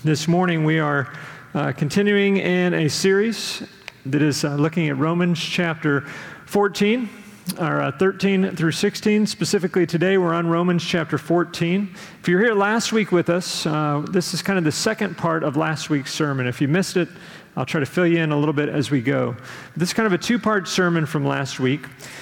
This morning we are continuing in a series that is looking at Romans chapter 14, or 13 through 16. Specifically today we're on Romans chapter 14. If you were here last week with us, this is kind of the second part of last week's sermon. If you missed it, I'll try to fill you in a little bit as we go. This is kind of a two-part sermon from last week.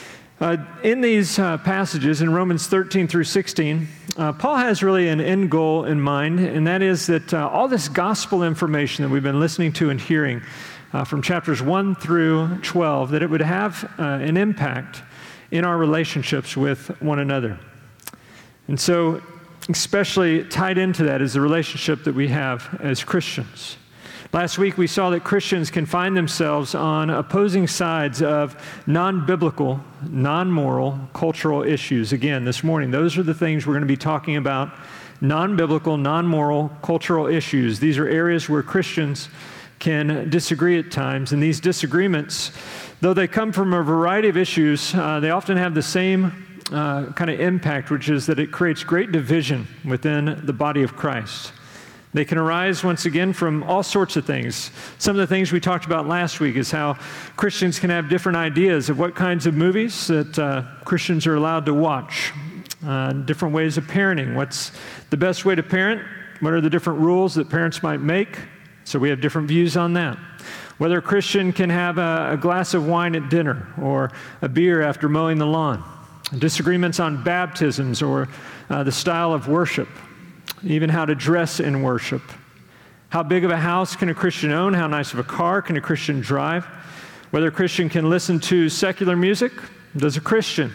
In these passages, in Romans 13 through 16, Paul has really an end goal in mind, and that is that all this gospel information that we've been listening to and hearing from chapters 1 through 12, that it would have an impact in our relationships with one another. And so, especially tied into that is the relationship that we have as Christians. Last week, we saw that Christians can find themselves on opposing sides of non-biblical, non-moral, cultural issues. Again, this morning, those are the things we're going to be talking about, non-biblical, non-moral, cultural issues. These are areas where Christians can disagree at times, and these disagreements, though they come from a variety of issues, they often have the same kind of impact, which is that it creates great division within the body of Christ. They can arise, once again, from all sorts of things. Some of the things we talked about last week is how Christians can have different ideas of what kinds of movies that Christians are allowed to watch, different ways of parenting. What's the best way to parent? What are the different rules that parents might make? So we have different views on that. Whether a Christian can have a glass of wine at dinner or a beer after mowing the lawn. Disagreements on baptisms or the style of worship. Even how to dress in worship. How big of a house can a Christian own? How nice of a car can a Christian drive? Whether a Christian can listen to secular music? Does a Christian?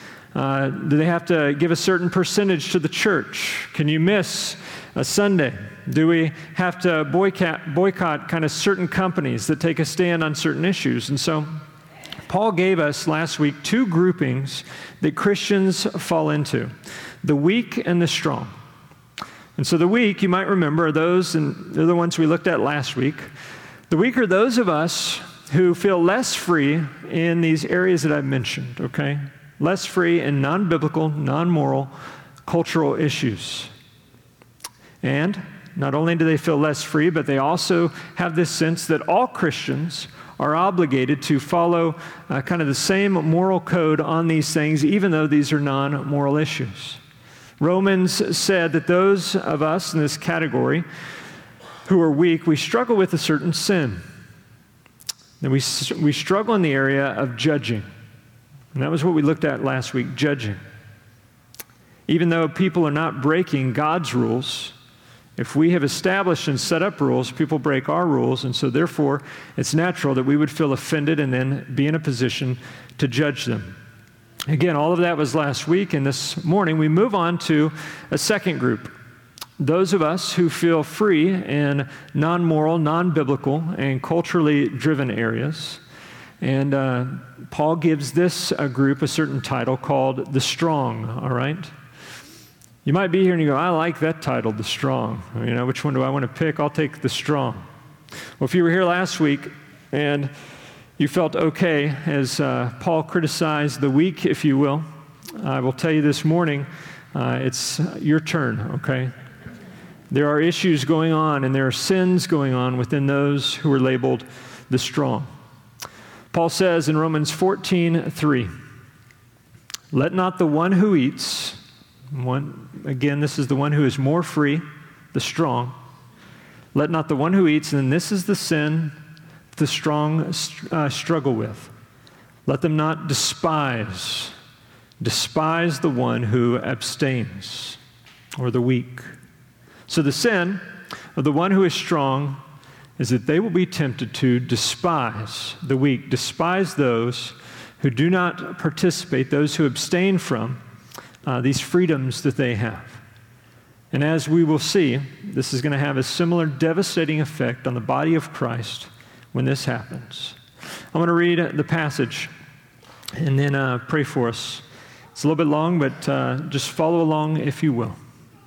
Do they have to give a certain percentage to the church? Can you miss a Sunday? Do we have to boycott kind of certain companies that take a stand on certain issues? And so Paul gave us last week two groupings that Christians fall into: the weak and the strong. And so the weak, you might remember, are those, and they're the ones we looked at last week. The weak are those of us who feel less free in these areas that I've mentioned, okay? Less free in non-biblical, non-moral, cultural issues. And not only do they feel less free, but they also have this sense that all Christians are obligated to follow kind of the same moral code on these things, even though these are non-moral issues. Romans said that those of us in this category who are weak, we struggle with a certain sin. And we struggle in the area of judging. And that was what we looked at last week, judging. Even though people are not breaking God's rules, if we have established and set up rules, people break our rules, and so therefore it's natural that we would feel offended and then be in a position to judge them. Again, all of that was last week, and this morning we move on to a second group. Those of us who feel free in non-moral, non-biblical, and culturally driven areas. And Paul gives this group a certain title called the strong, all right? You might be here and you go, I like that title, the strong. You know, which one do I want to pick? I'll take the strong. Well, if you were here last week and you felt okay as Paul criticized the weak, if you will, I will tell you this morning, it's your turn, okay? There are issues going on and there are sins going on within those who are labeled the strong. Paul says in Romans 14:3, let not the one who eats, again, this is the one who is more free, the strong, let not the one who eats, and this is the sin the strong struggle with. Let them not despise the one who abstains, or the weak. So the sin of the one who is strong is that they will be tempted to despise the weak, despise those who do not participate, those who abstain from these freedoms that they have. And as we will see, this is going to have a similar devastating effect on the body of Christ when this happens. I'm going to read the passage and then pray for us. It's a little bit long, but just follow along if you will.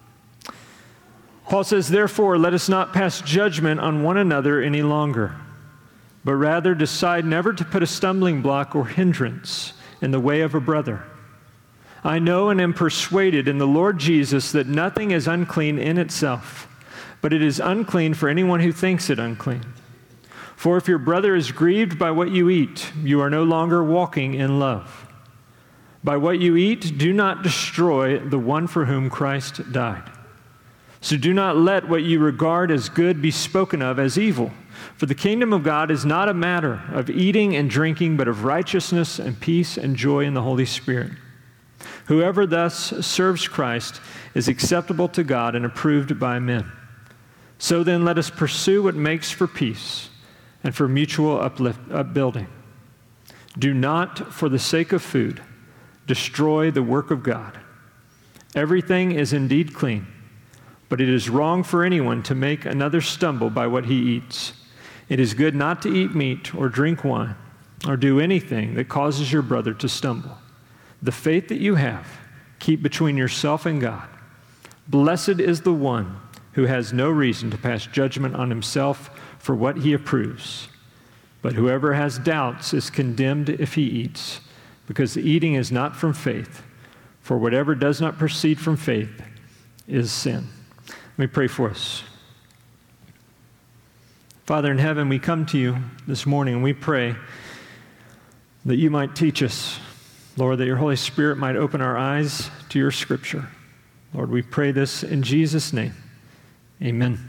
Paul says, therefore, let us not pass judgment on one another any longer, but rather decide never to put a stumbling block or hindrance in the way of a brother. I know and am persuaded in the Lord Jesus that nothing is unclean in itself, but it is unclean for anyone who thinks it unclean. For if your brother is grieved by what you eat, you are no longer walking in love. By what you eat, do not destroy the one for whom Christ died. So do not let what you regard as good be spoken of as evil. For the kingdom of God is not a matter of eating and drinking, but of righteousness and peace and joy in the Holy Spirit. Whoever thus serves Christ is acceptable to God and approved by men. So then let us pursue what makes for peace and for mutual upbuilding. Do not, for the sake of food, destroy the work of God. Everything is indeed clean, but it is wrong for anyone to make another stumble by what he eats. It is good not to eat meat or drink wine or do anything that causes your brother to stumble. The faith that you have, keep between yourself and God. Blessed is the one who has no reason to pass judgment on himself for what he approves. But whoever has doubts is condemned if he eats, because the eating is not from faith. For whatever does not proceed from faith is sin. Let me pray for us. Father in heaven, we come to you this morning and we pray that you might teach us, Lord, that your Holy Spirit might open our eyes to your scripture. Lord, we pray this in Jesus' name. Amen.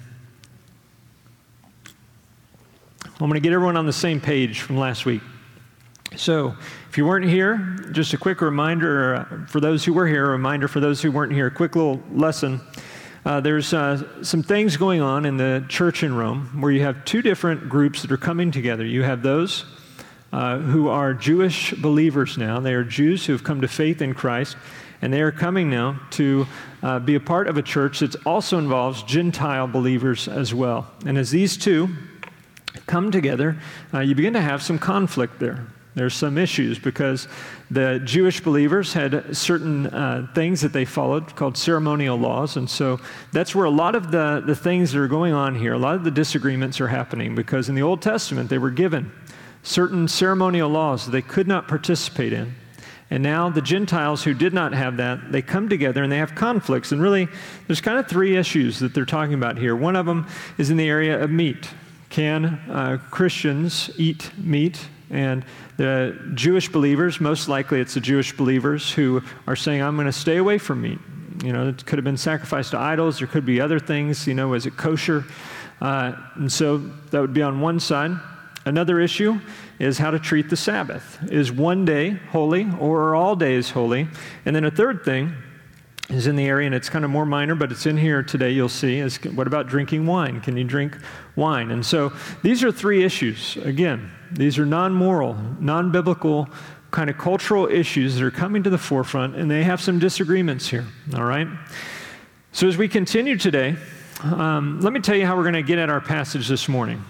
I'm going to get everyone on the same page from last week. So, if you weren't here, just a quick reminder for those who were here, a reminder for those who weren't here, a quick little lesson. There's some things going on in the church in Rome where you have two different groups that are coming together. You have those who are Jewish believers now. They are Jews who have come to faith in Christ, and they are coming now to be a part of a church that also involves Gentile believers as well. And as these two come together, you begin to have some conflict there. There's some issues because the Jewish believers had certain things that they followed called ceremonial laws. And so that's where a lot of the things that are going on here, a lot of the disagreements are happening because in the Old Testament they were given certain ceremonial laws that they could not participate in. And now the Gentiles who did not have that, they come together and they have conflicts. And really, there's kind of three issues that they're talking about here. One of them is in the area of meat. Can Christians eat meat? And the Jewish believers, most likely it's the Jewish believers who are saying, I'm going to stay away from meat. You know, it could have been sacrificed to idols. There could be other things, you know, is it kosher? And so that would be on one side. Another issue is how to treat the Sabbath. Is one day holy or are all days holy? And then a third thing is in the area, and it's kind of more minor, but it's in here today, you'll see, is what about drinking wine? Can you drink wine? And so these are three issues. Again, these are non-moral, non-biblical, kind of cultural issues that are coming to the forefront, and they have some disagreements here, all right? So as we continue today, let me tell you how we're going to get at our passage this morning.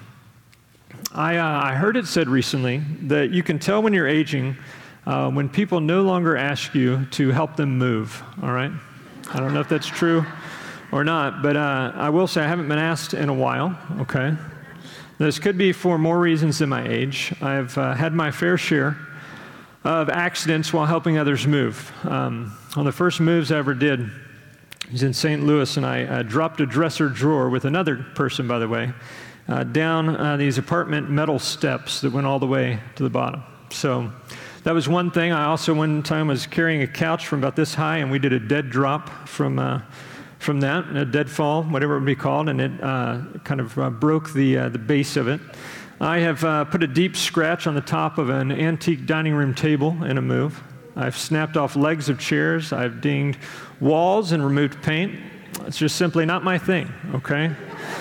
I heard it said recently that you can tell when you're aging when people no longer ask you to help them move, all right? I don't know if that's true or not, but I will say I haven't been asked in a while, okay? This could be for more reasons than my age. I've had my fair share of accidents while helping others move. One of the first moves I ever did was in St. Louis, and I dropped a dresser drawer with another person, by the way, down these apartment metal steps that went all the way to the bottom. So that was one thing. I also one time was carrying a couch from about this high, and we did a dead drop from that, a dead fall, whatever it would be called, and it kind of broke the base of it. I have put a deep scratch on the top of an antique dining room table in a move. I've snapped off legs of chairs. I've dinged walls and removed paint. It's just simply not my thing, okay?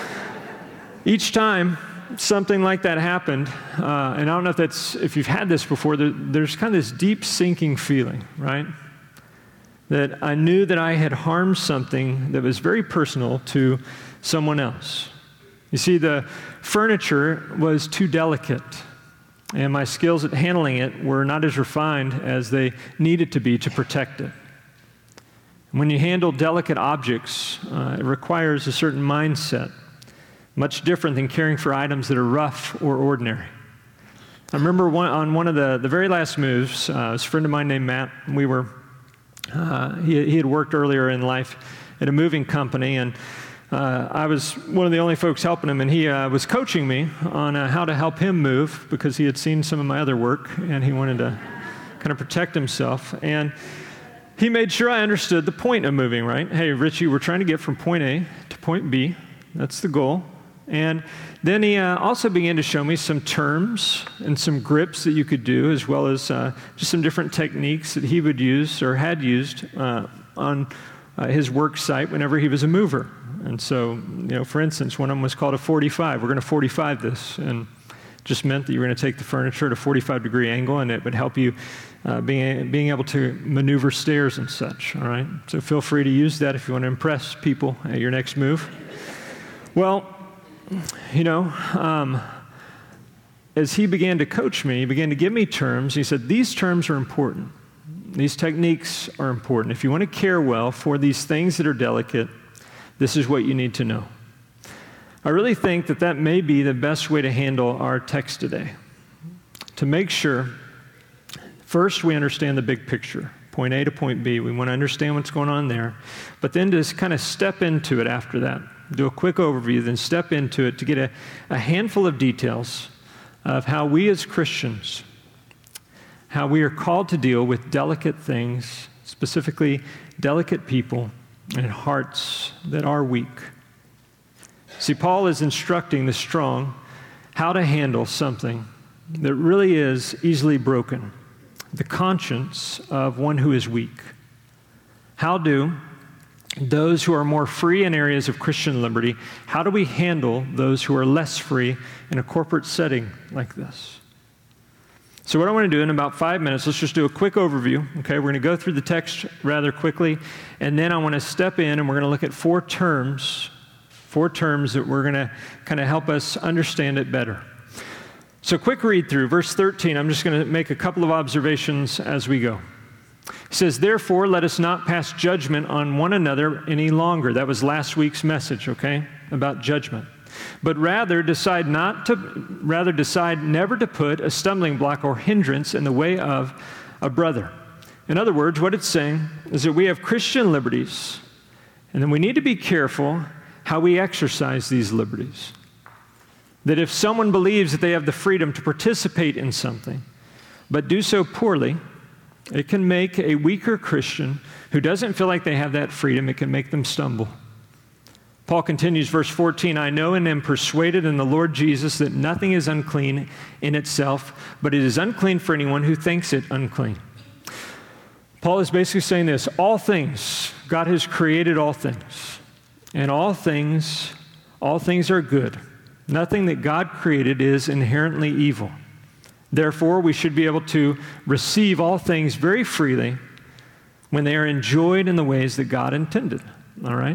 Each time something like that happened, and I don't know if you've had this before, there's kind of this deep sinking feeling, right? That I knew that I had harmed something that was very personal to someone else. You see, the furniture was too delicate, and my skills at handling it were not as refined as they needed to be to protect it. When you handle delicate objects, it requires a certain mindset, much different than caring for items that are rough or ordinary. I remember on one of the very last moves, it was a friend of mine named Matt. We were he had worked earlier in life at a moving company, and I was one of the only folks helping him, and he was coaching me on how to help him move because he had seen some of my other work, and he wanted to kind of protect himself. And he made sure I understood the point of moving, right? Hey, Richie, we're trying to get from point A to point B. That's the goal. And then he also began to show me some terms and some grips that you could do, as well as just some different techniques that he would use or had used on his work site whenever he was a mover. And so, for instance, one of them was called a 45. We're going to 45 this, and just meant that you were going to take the furniture at a 45-degree angle, and it would help you being able to maneuver stairs and such, all right? So feel free to use that if you want to impress people at your next move. Well, as he began to coach me, he began to give me terms. He said, these terms are important. These techniques are important. If you want to care well for these things that are delicate, this is what you need to know. I really think that may be the best way to handle our text today. To make sure, first, we understand the big picture, point A to point B. We want to understand what's going on there. But then just kind of step into it after that. Do a quick overview, then step into it to get a handful of details of how we as Christians, how we are called to deal with delicate things, specifically delicate people and hearts that are weak. See, Paul is instructing the strong how to handle something that really is easily broken, the conscience of one who is weak. How do those who are more free in areas of Christian liberty, how do we handle those who are less free in a corporate setting like this? So what I want to do in about 5 minutes, let's just do a quick overview, okay? We're going to go through the text rather quickly, and then I want to step in and we're going to look at four terms that we're going to kind of help us understand it better. So quick read through, verse 13, I'm just going to make a couple of observations as we go. He says, therefore, let us not pass judgment on one another any longer. That was last week's message, okay, about judgment. But rather decide never to put a stumbling block or hindrance in the way of a brother. In other words, what it's saying is that we have Christian liberties, and then we need to be careful how we exercise these liberties. That if someone believes that they have the freedom to participate in something, but do so poorly, it can make a weaker Christian who doesn't feel like they have that freedom, it can make them stumble. Paul continues, verse 14, I know and am persuaded in the Lord Jesus that nothing is unclean in itself, but it is unclean for anyone who thinks it unclean. Paul is basically saying this, all things, God has created all things, and all things are good. Nothing that God created is inherently evil. Therefore, we should be able to receive all things very freely when they are enjoyed in the ways that God intended. All right?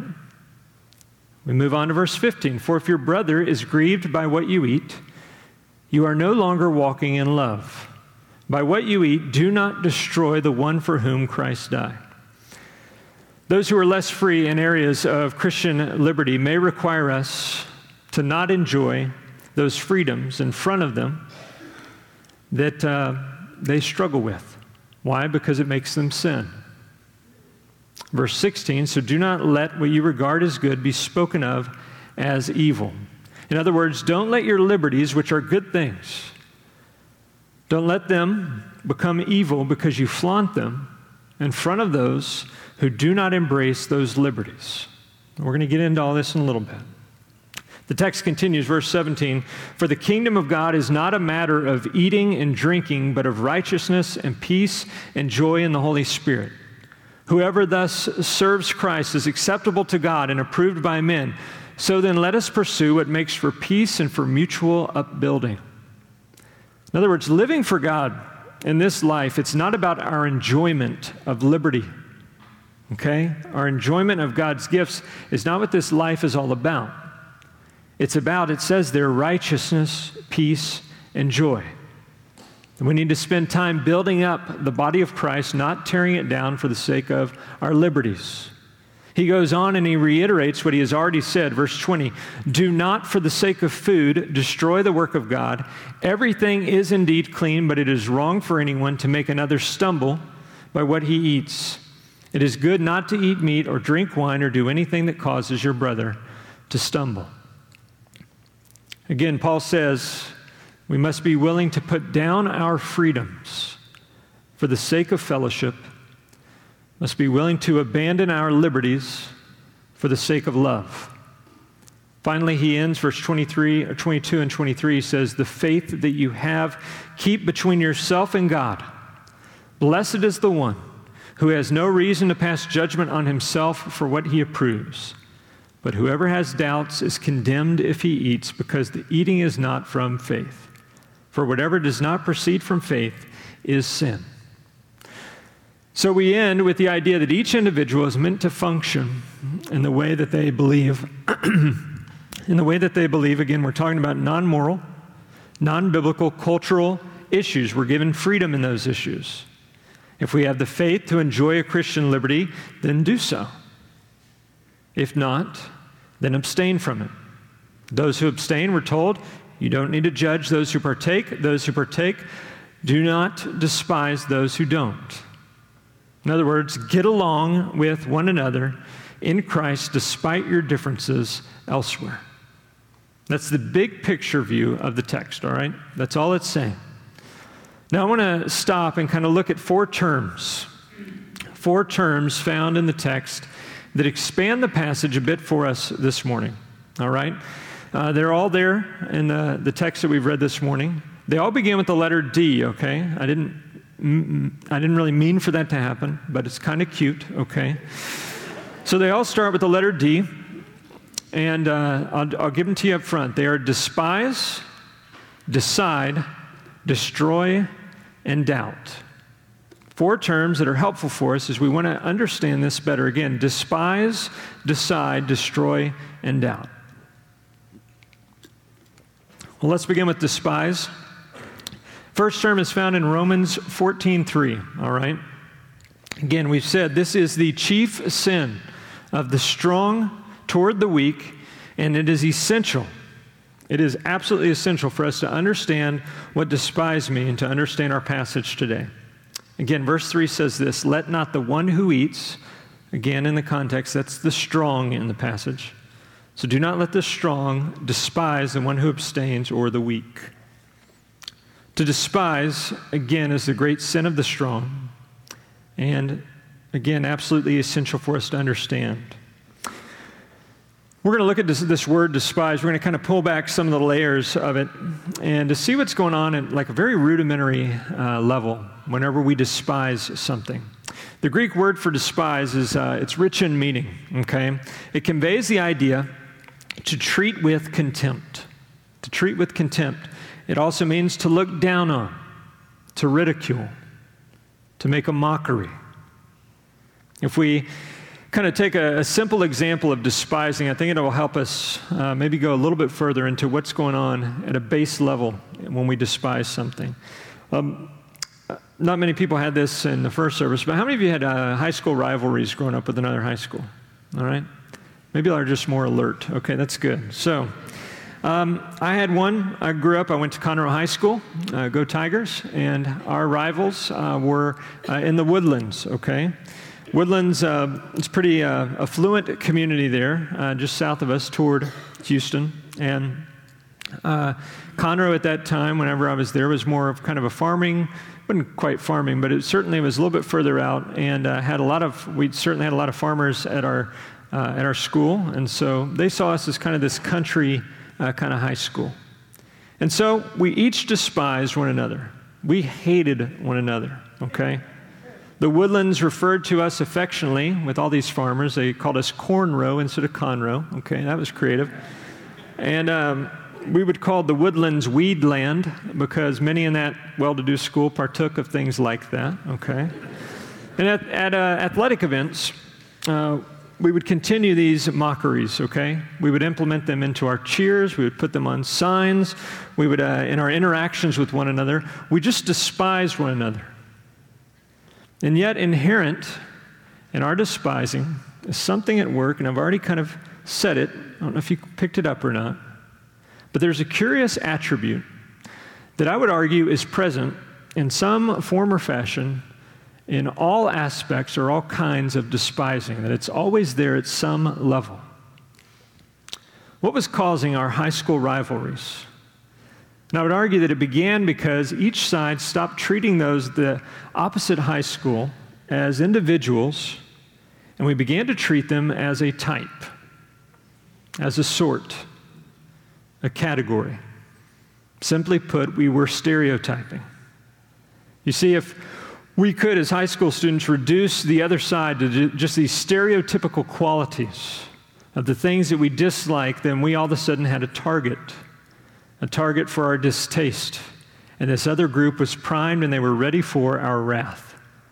We move on to verse 15. For if your brother is grieved by what you eat, you are no longer walking in love. By what you eat, do not destroy the one for whom Christ died. Those who are less free in areas of Christian liberty may require us to not enjoy those freedoms in front of them that they struggle with. Why? Because it makes them sin. Verse 16, so do not let what you regard as good be spoken of as evil. In other words, don't let your liberties, which are good things, don't let them become evil because you flaunt them in front of those who do not embrace those liberties. We're going to get into all this in a little bit. The text continues, verse 17, for the kingdom of God is not a matter of eating and drinking, but of righteousness and peace and joy in the Holy Spirit. Whoever thus serves Christ is acceptable to God and approved by men. So then let us pursue what makes for peace and for mutual upbuilding. In other words, living for God in this life, it's not about our enjoyment of liberty. Okay? Our enjoyment of God's gifts is not what this life is all about. It's about, it says there, righteousness, peace, and joy. And we need to spend time building up the body of Christ, not tearing it down for the sake of our liberties. He goes on and he reiterates what he has already said, verse 20, do not for the sake of food destroy the work of God. Everything is indeed clean, but it is wrong for anyone to make another stumble by what he eats. It is good not to eat meat or drink wine or do anything that causes your brother to stumble. Again, Paul says we must be willing to put down our freedoms for the sake of fellowship, must be willing to abandon our liberties for the sake of love. Finally, he ends verse 22 and 23. He says, the faith that you have, keep between yourself and God. Blessed is the one who has no reason to pass judgment on himself for what he approves. But whoever has doubts is condemned if he eats, because the eating is not from faith. For whatever does not proceed from faith is sin. So we end with the idea that each individual is meant to function in the way that they believe. In the way that they believe, again, we're talking about non-moral, non-biblical, cultural issues. We're given freedom in those issues. If we have the faith to enjoy a Christian liberty, then do so. If not, then abstain from it. Those who abstain, we're told, you don't need to judge those who partake. Those who partake, do not despise those who don't. In other words, get along with one another in Christ despite your differences elsewhere. That's the big picture view of the text, all right? That's all it's saying. Now I want to stop and kind of look at four terms found in the text that expand the passage a bit for us this morning, all right? They're all there in the text that we've read this morning. They all begin with the letter D, okay? I didn't really mean for that to happen, but it's kind of cute, okay? So they all start with the letter D, and I'll give them to you up front. They are despise, decide, destroy, and doubt. Four terms that are helpful for us as we want to understand this better. Again, despise, decide, destroy, and doubt. Well, let's begin with despise. First term is found in Romans 14:3, all right? Again, we've said this is the chief sin of the strong toward the weak, and it is essential. It is absolutely essential for us to understand what despise means, to understand our passage today. Again, verse 3 says this, let not the one who eats, again in the context, that's the strong in the passage. So do not let the strong despise the one who abstains or the weak. To despise, again, is the great sin of the strong. And again, absolutely essential for us to understand. We're going to look at this word despise. We're going to kind of pull back some of the layers of it and to see what's going on at like a very rudimentary level whenever we despise something. The Greek word for despise is it's rich in meaning, okay? It conveys the idea to treat with contempt. To treat with contempt. It also means to look down on, to ridicule, to make a mockery. If we kind of take a simple example of despising, I think it will help us maybe go a little bit further into what's going on at a base level when we despise something. Not many people had this in the first service, but how many of you had high school rivalries growing up with another high school? All right? Maybe they're just more alert. Okay, that's good. So I had one. I went to Conroe High School, go Tigers, and our rivals were in the Woodlands, okay? Woodlands is pretty affluent community there, just south of us toward Houston. And Conroe at that time, whenever I was there, was more of kind of a farming, wasn't quite farming, but it certainly was a little bit further out, and we certainly had a lot of farmers at our school, and so they saw us as kind of this country kind of high school. And so we each despised one another. We hated one another, okay? The Woodlands referred to us affectionately with all these farmers. They called us Cornrow instead of Conroe. Okay, that was creative. And we would call the Woodlands Weedland because many in that well-to-do school partook of things like that. Okay, and at athletic events, we would continue these mockeries. Okay, we would implement them into our cheers. We would put them on signs. We would, in our interactions with one another, we just despised one another. And yet inherent in our despising is something at work, and I've already kind of said it. I don't know if you picked it up or not. But there's a curious attribute that I would argue is present in some form or fashion in all aspects or all kinds of despising, that it's always there at some level. What was causing our high school rivalries? And I would argue that it began because each side stopped treating those the opposite high school as individuals, and we began to treat them as a type, as a sort, a category. Simply put, we were stereotyping. You see, if we could, as high school students, reduce the other side to just these stereotypical qualities of the things that we dislike, then we all of a sudden had a target for our distaste. And this other group was primed and they were ready for our wrath.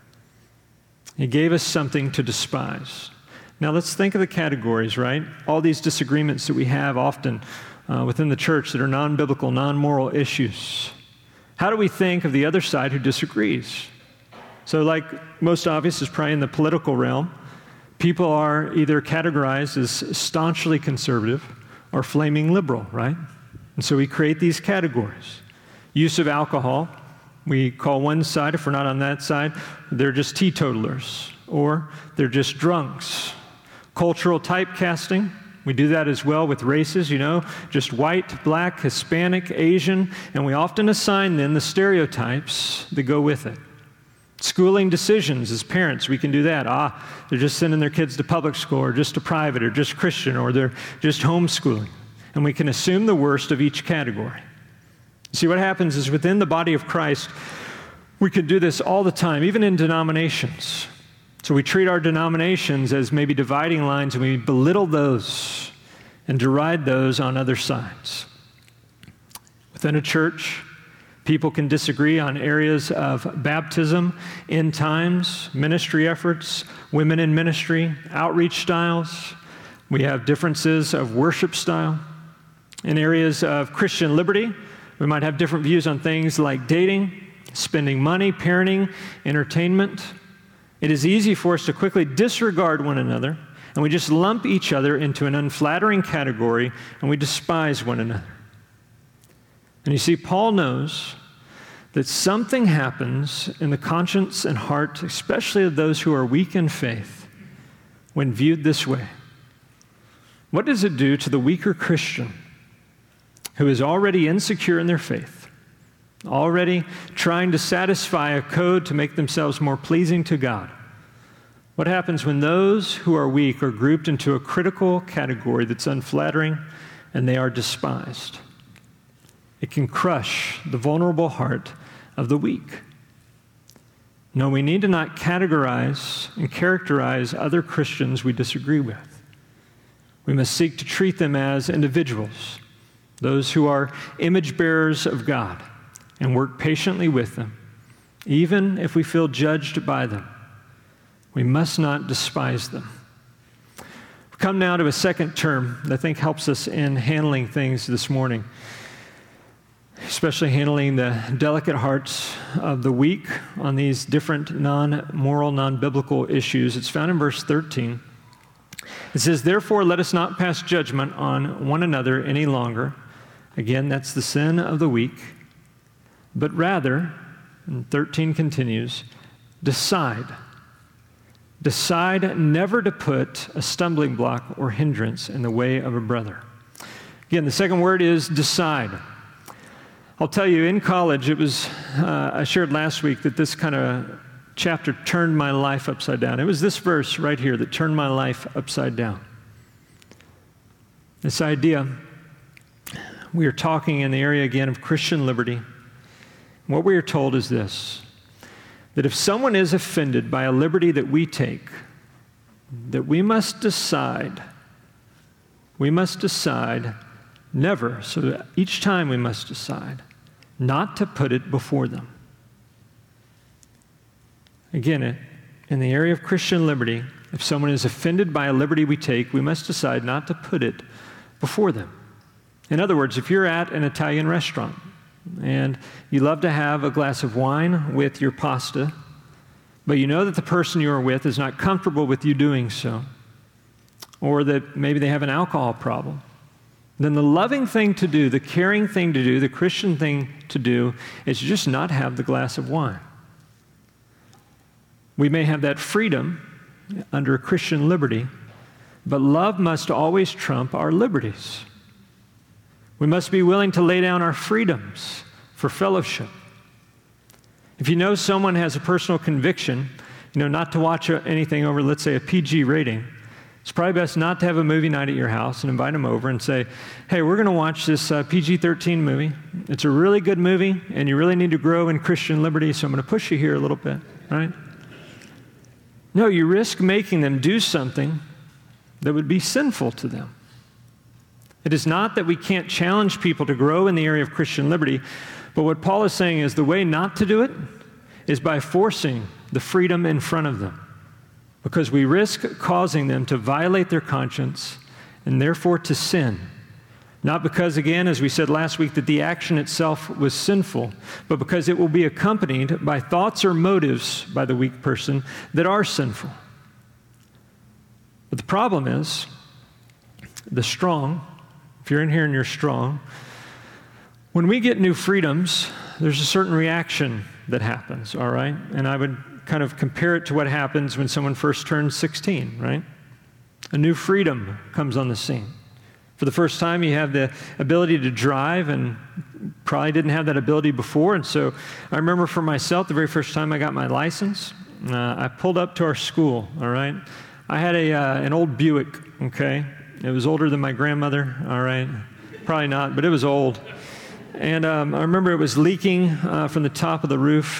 He gave us something to despise. Now let's think of the categories, right? All these disagreements that we have often within the church that are non-biblical, non-moral issues. How do we think of the other side who disagrees? So like most obvious is probably in the political realm. People are either categorized as staunchly conservative or flaming liberal, right? And so we create these categories. Use of alcohol, we call one side, if we're not on that side, they're just teetotalers, or they're just drunks. Cultural typecasting, we do that as well with races, just white, black, Hispanic, Asian, and we often assign then the stereotypes that go with it. Schooling decisions as parents, we can do that. They're just sending their kids to public school, or just to private, or just Christian, or they're just homeschooling. And we can assume the worst of each category. See, what happens is within the body of Christ, we could do this all the time, even in denominations. So we treat our denominations as maybe dividing lines, and we belittle those and deride those on other sides. Within a church, people can disagree on areas of baptism, end times, ministry efforts, women in ministry, outreach styles. We have differences of worship style. In areas of Christian liberty, we might have different views on things like dating, spending money, parenting, entertainment. It is easy for us to quickly disregard one another, and we just lump each other into an unflattering category, and we despise one another. And you see, Paul knows that something happens in the conscience and heart, especially of those who are weak in faith, when viewed this way. What does it do to the weaker Christian who is already insecure in their faith, already trying to satisfy a code to make themselves more pleasing to God? What happens when those who are weak are grouped into a critical category that's unflattering and they are despised? It can crush the vulnerable heart of the weak. No, we need to not categorize and characterize other Christians we disagree with. We must seek to treat them as individuals, those who are image bearers of God, and work patiently with them, even if we feel judged by them. We must not despise them. We come now to a second term that I think helps us in handling things this morning, especially handling the delicate hearts of the weak on these different non-moral, non-biblical issues. It's found in verse 13. It says, "Therefore, let us not pass judgment on one another any longer." Again, that's the sin of the weak. "But rather," and 13 continues, "decide never to put a stumbling block or hindrance in the way of a brother." Again, the second word is decide. I'll tell you, in college, I shared last week that this kind of chapter turned my life upside down. It was this verse right here that turned my life upside down. This idea, we are talking in the area again of Christian liberty. What we are told is this, that if someone is offended by a liberty that we take, that we must decide never, so each time we must decide not to put it before them. Again, in the area of Christian liberty, if someone is offended by a liberty we take, we must decide not to put it before them. In other words, if you're at an Italian restaurant and you love to have a glass of wine with your pasta, but you know that the person you are with is not comfortable with you doing so, or that maybe they have an alcohol problem, then the loving thing to do, the caring thing to do, the Christian thing to do is just not have the glass of wine. We may have that freedom under Christian liberty, but love must always trump our liberties. We must be willing to lay down our freedoms for fellowship. If you know someone has a personal conviction, not to watch anything over, let's say, a PG rating, it's probably best not to have a movie night at your house and invite them over and say, hey, we're going to watch this PG-13 movie. It's a really good movie, and you really need to grow in Christian liberty, so I'm going to push you here a little bit, right? No, you risk making them do something that would be sinful to them. It is not that we can't challenge people to grow in the area of Christian liberty, but what Paul is saying is the way not to do it is by forcing the freedom in front of them, because we risk causing them to violate their conscience and therefore to sin. Not because, again, as we said last week, that the action itself was sinful, but because it will be accompanied by thoughts or motives by the weak person that are sinful. But the problem is, the strong, if you're in here and you're strong, when we get new freedoms, there's a certain reaction that happens, all right? And I would kind of compare it to what happens when someone first turns 16, right? A new freedom comes on the scene. For the first time, you have the ability to drive, and probably didn't have that ability before. And so I remember for myself, the very first time I got my license, I pulled up to our school, all right? I had an old Buick, okay? It was older than my grandmother, all right? Probably not, but it was old. And I remember it was leaking from the top of the roof.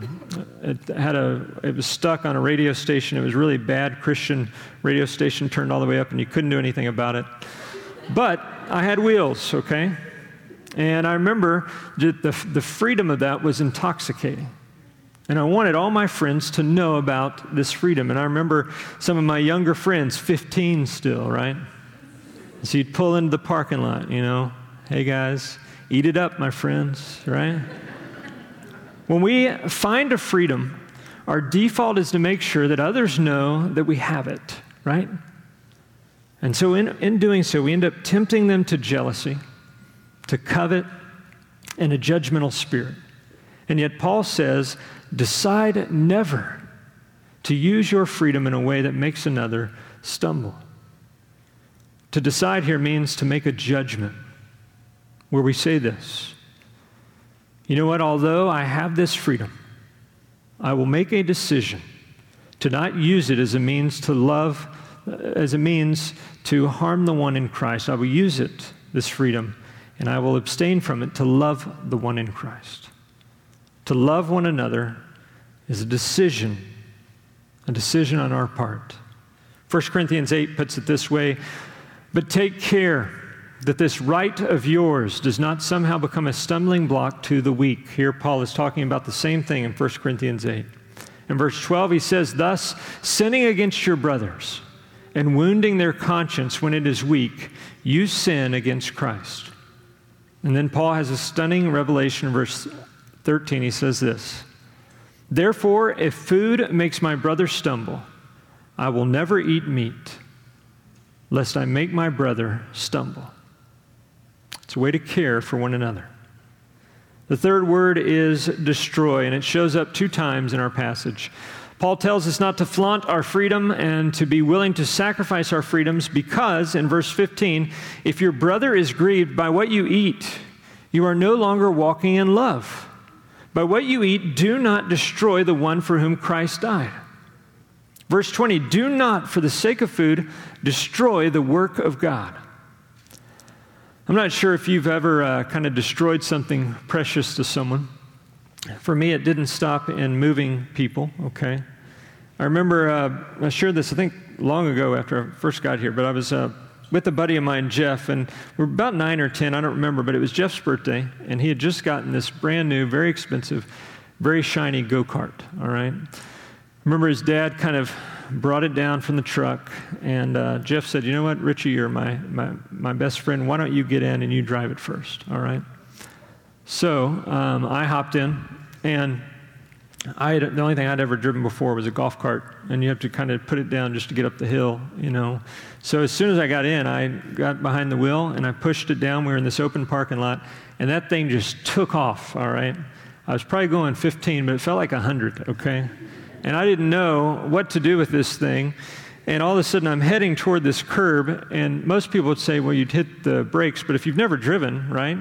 It was stuck on a radio station. It was really bad Christian radio station, turned all the way up, and you couldn't do anything about it. But I had wheels, okay? And I remember the freedom of that was intoxicating. And I wanted all my friends to know about this freedom. And I remember some of my younger friends, 15 still, right? So you'd pull into the parking lot, hey guys, eat it up, my friends, right? When we find a freedom, our default is to make sure that others know that we have it, right? And so in doing so, we end up tempting them to jealousy, to covet, and a judgmental spirit. And yet Paul says, decide never to use your freedom in a way that makes another stumble. To decide here means to make a judgment where we say this, you know what, although I have this freedom, I will make a decision to not use it as a means to love, as a means to harm the one in Christ. I will use it, this freedom, and I will abstain from it to love the one in Christ. To love one another is a decision on our part. 1 Corinthians 8 puts it this way, but take care that this right of yours does not somehow become a stumbling block to the weak. Here Paul is talking about the same thing in 1 Corinthians 8. In verse 12 he says, thus, sinning against your brothers and wounding their conscience when it is weak, you sin against Christ. And then Paul has a stunning revelation in verse 13. He says this, therefore, if food makes my brother stumble, I will never eat meat, lest I make my brother stumble. It's a way to care for one another. The third word is destroy, and it shows up 2 times in our passage. Paul tells us not to flaunt our freedom and to be willing to sacrifice our freedoms because, in verse 15, if your brother is grieved by what you eat, you are no longer walking in love. By what you eat, do not destroy the one for whom Christ died. Verse 20, do not, for the sake of food, destroy the work of God. I'm not sure if you've ever kind of destroyed something precious to someone. For me, it didn't stop in moving people, okay? I remember, I shared this, I think, long ago after I first got here, but I was with a buddy of mine, Jeff, and we were about 9 or 10, I don't remember, but it was Jeff's birthday, and he had just gotten this brand new, very expensive, very shiny go-kart, all right? I remember his dad kind of brought it down from the truck, and Jeff said, you know what, Richie, you're my best friend. Why don't you get in and you drive it first, all right? So I hopped in, and the only thing I'd ever driven before was a golf cart, and you have to kind of put it down just to get up the hill, So as soon as I got in, I got behind the wheel, and I pushed it down. We were in this open parking lot, and that thing just took off, all right? I was probably going 15, but it felt like 100, okay? And I didn't know what to do with this thing. And all of a sudden, I'm heading toward this curb, and most people would say, well, you'd hit the brakes, but if you've never driven, right,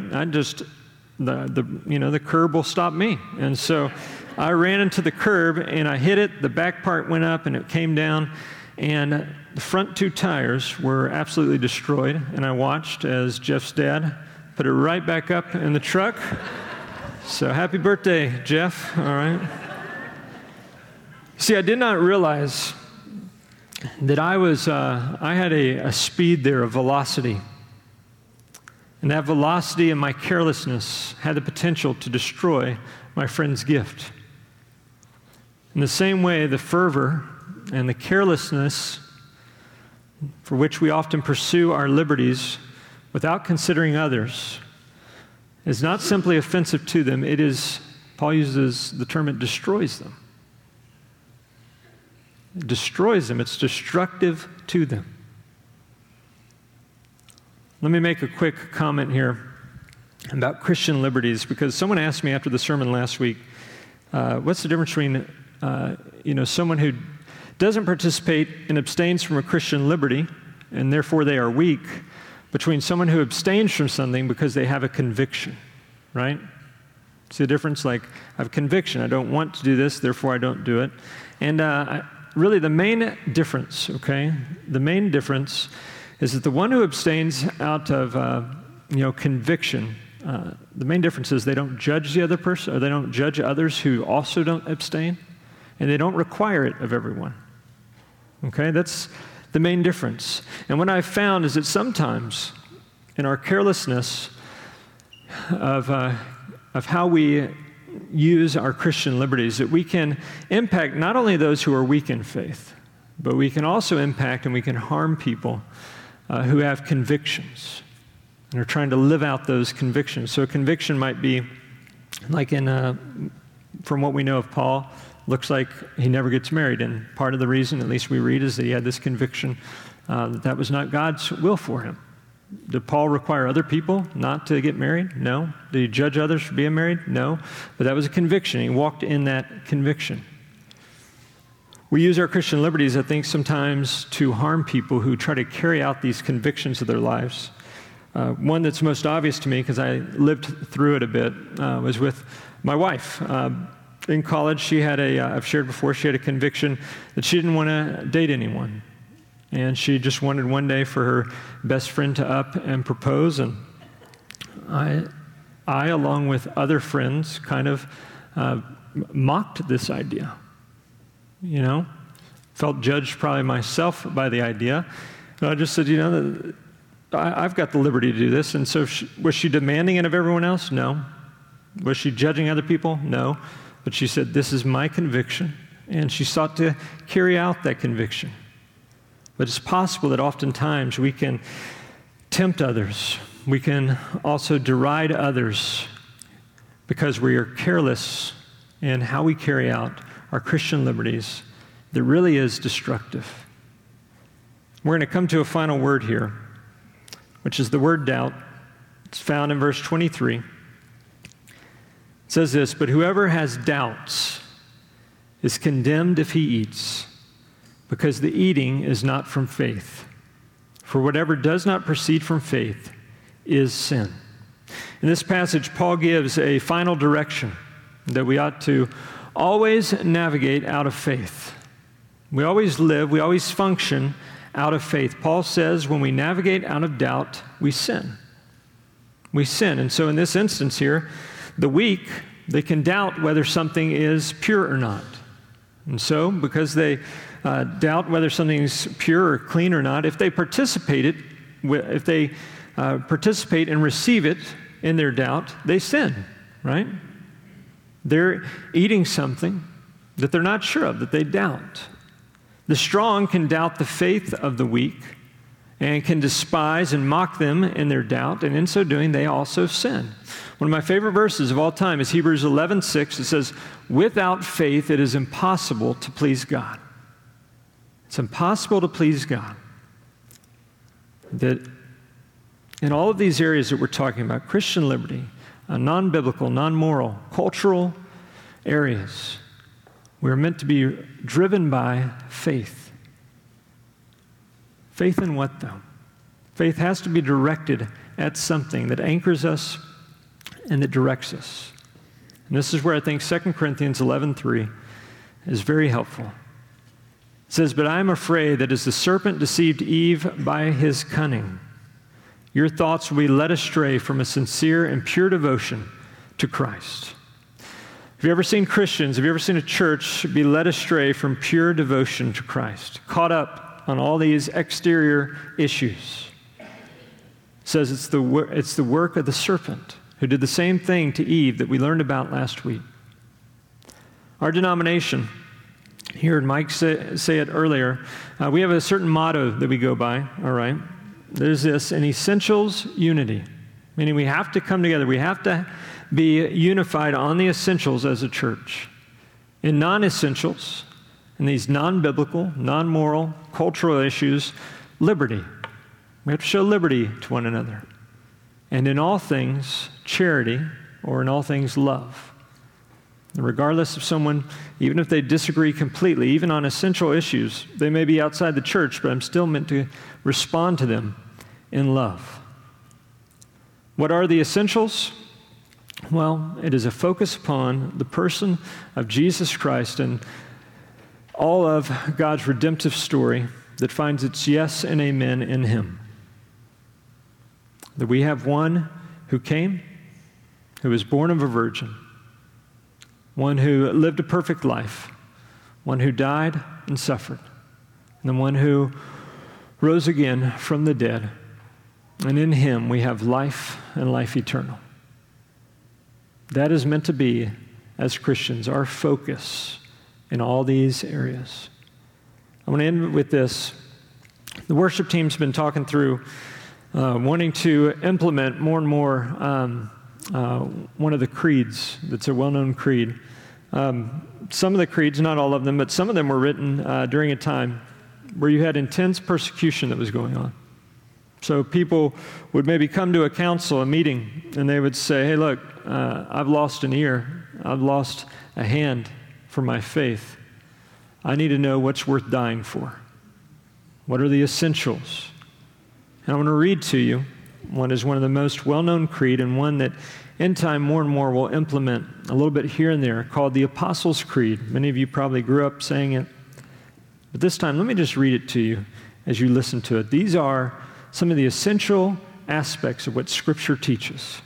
the curb will stop me. And so I ran into the curb, and I hit it, the back part went up, and it came down, and the front 2 tires were absolutely destroyed, and I watched as Jeff's dad put it right back up in the truck. So happy birthday, Jeff, all right? See, I did not realize that I had a speed there, a velocity. And that velocity and my carelessness had the potential to destroy my friend's gift. In the same way, the fervor and the carelessness for which we often pursue our liberties without considering others is not simply offensive to them, it is, Paul uses the term, it destroys them. It destroys them. It's destructive to them. Let me make a quick comment here about Christian liberties, because someone asked me after the sermon last week, what's the difference between someone who doesn't participate and abstains from a Christian liberty, and therefore they are weak, between someone who abstains from something because they have a conviction, right? See the difference? Like, I have conviction. I don't want to do this, therefore I don't do it. And really, the main difference, the main difference is that the one who abstains out of, conviction, the main difference is they don't judge the other person, or they don't judge others who also don't abstain, and they don't require it of everyone. Okay, that's the main difference. And what I've found is that sometimes in our carelessness of how we use our Christian liberties, that we can impact not only those who are weak in faith, but we can also impact and we can harm people who have convictions and are trying to live out those convictions. So a conviction might be, like from what we know of Paul, looks like he never gets married. And part of the reason, at least we read, is that he had this conviction that was not God's will for him. Did Paul require other people not to get married? No. Did he judge others for being married? No. But that was a conviction. He walked in that conviction. We use our Christian liberties, I think, sometimes to harm people who try to carry out these convictions of their lives. One that's most obvious to me, because I lived through it a bit, was with my wife. In college, she had I've shared before, she had a conviction that she didn't want to date anyone. And she just wanted one day for her best friend to up and propose. And I along with other friends, kind of mocked this idea. Felt judged probably myself by the idea. And I just said, I've got the liberty to do this. And so was she demanding it of everyone else? No. Was she judging other people? No. But she said, this is my conviction. And she sought to carry out that conviction. But it's possible that oftentimes we can tempt others. We can also deride others because we are careless in how we carry out our Christian liberties that really is destructive. We're going to come to a final word here, which is the word doubt. It's found in verse 23. It says this, but whoever has doubts is condemned if he eats, because the eating is not from faith. For whatever does not proceed from faith is sin. In this passage, Paul gives a final direction that we ought to always navigate out of faith. We always live, we always function out of faith. Paul says when we navigate out of doubt, we sin. We sin. And so in this instance here, the weak, they can doubt whether something is pure or not. And so, because they doubt whether something's pure or clean or not, if they participate and receive it in their doubt, they sin, right? They're eating something that they're not sure of, that they doubt. The strong can doubt the faith of the weak and can despise and mock them in their doubt, and in so doing, they also sin. One of my favorite verses of all time is Hebrews 11:6. It says, without faith, it is impossible to please God. It's impossible to please God. That in all of these areas that we're talking about, Christian liberty, non-biblical, non-moral, cultural areas, we're meant to be driven by faith. Faith in what, though? Faith has to be directed at something that anchors us and that directs us. And this is where I think 2 Corinthians 11:3 is very helpful. It says, "But I am afraid that as the serpent deceived Eve by his cunning, your thoughts will be led astray from a sincere and pure devotion to Christ." Have you ever seen Christians, have you ever seen a church be led astray from pure devotion to Christ, caught up on all these exterior issues? It says it's the work of the serpent who did the same thing to Eve that we learned about last week. Our denomination, you heard Mike say it earlier, we have a certain motto that we go by, all right? There's this, in essentials, unity, meaning we have to come together. We have to be unified on the essentials as a church. In non-essentials, in these non-biblical, non-moral, cultural issues, liberty. We have to show liberty to one another. And in all things, charity, or in all things, love. And regardless of someone, even if they disagree completely, even on essential issues, they may be outside the church, but I'm still meant to respond to them in love. What are the essentials? Well, it is a focus upon the person of Jesus Christ and all of God's redemptive story that finds its yes and amen in Him. That we have one who came, who was born of a virgin, one who lived a perfect life, one who died and suffered, and the one who rose again from the dead. And in Him we have life and life eternal. That is meant to be, as Christians, our focus in all these areas. I want to end with this. The worship team's been talking through wanting to implement more and more one of the creeds that's a well-known creed. Some of the creeds, not all of them, but some of them were written during a time where you had intense persecution that was going on. So people would maybe come to a council, a meeting, and they would say, hey, look, I've lost an ear. I've lost a hand for my faith. I need to know what's worth dying for. What are the essentials? And I want to read to you one is one of the most well-known creed and one that in time more and more will implement a little bit here and there called the Apostles' Creed. Many of you probably grew up saying it. But this time, let me just read it to you as you listen to it. These are some of the essential aspects of what Scripture teaches.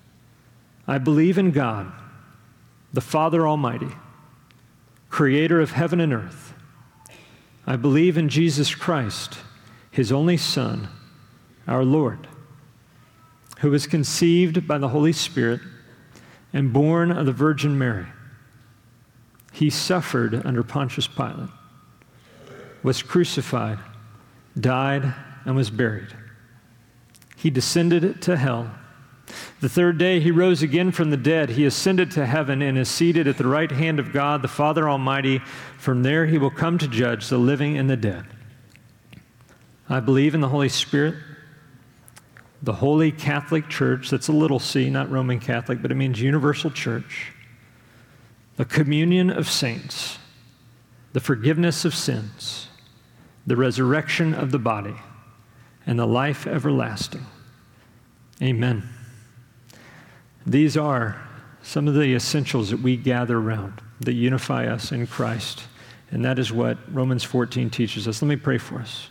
I believe in God, the Father Almighty, creator of heaven and earth. I believe in Jesus Christ, His only Son, our Lord, who was conceived by the Holy Spirit and born of the Virgin Mary. He suffered under Pontius Pilate, was crucified, died, and was buried. He descended to hell. The third day He rose again from the dead. He ascended to heaven and is seated at the right hand of God, the Father Almighty. From there He will come to judge the living and the dead. I believe in the Holy Spirit, the Holy Catholic Church. That's a little c, not Roman Catholic, but it means universal church. The communion of saints, the forgiveness of sins, the resurrection of the body, and the life everlasting. Amen. These are some of the essentials that we gather around that unify us in Christ. And that is what Romans 14 teaches us. Let me pray for us.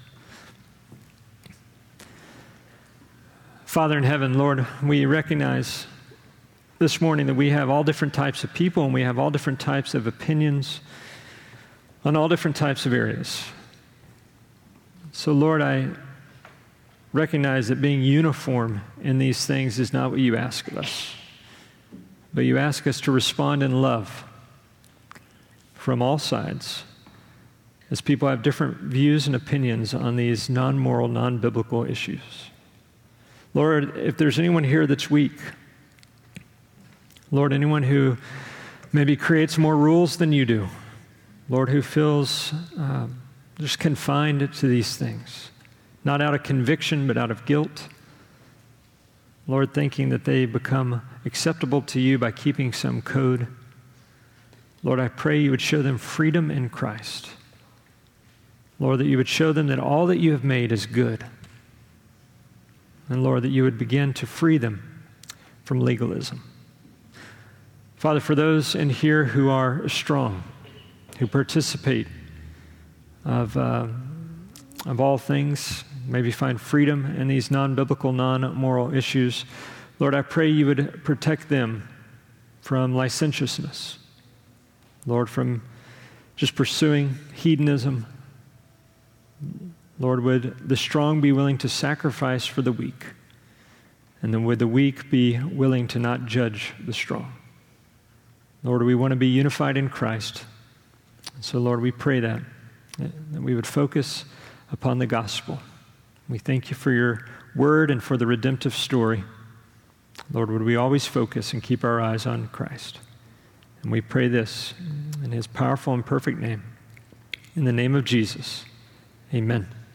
Father in heaven, Lord, we recognize this morning that we have all different types of people and we have all different types of opinions on all different types of areas. So, Lord, I recognize that being uniform in these things is not what you ask of us, but you ask us to respond in love from all sides as people have different views and opinions on these non-moral, non-biblical issues. Lord, if there's anyone here that's weak, Lord, anyone who maybe creates more rules than you do, Lord, who feels just confined to these things, not out of conviction, but out of guilt. Lord, thinking that they become acceptable to you by keeping some code. Lord, I pray you would show them freedom in Christ. Lord, that you would show them that all that you have made is good. And Lord, that you would begin to free them from legalism. Father, for those in here who are strong, who participate of all things, maybe find freedom in these non-biblical, non-moral issues, Lord, I pray you would protect them from licentiousness. Lord, from just pursuing hedonism. Lord, would the strong be willing to sacrifice for the weak? And then would the weak be willing to not judge the strong? Lord, we want to be unified in Christ. So, Lord, we pray that we would focus upon the gospel. We thank you for your word and for the redemptive story. Lord, would we always focus and keep our eyes on Christ? And we pray this in his powerful and perfect name. In the name of Jesus, amen.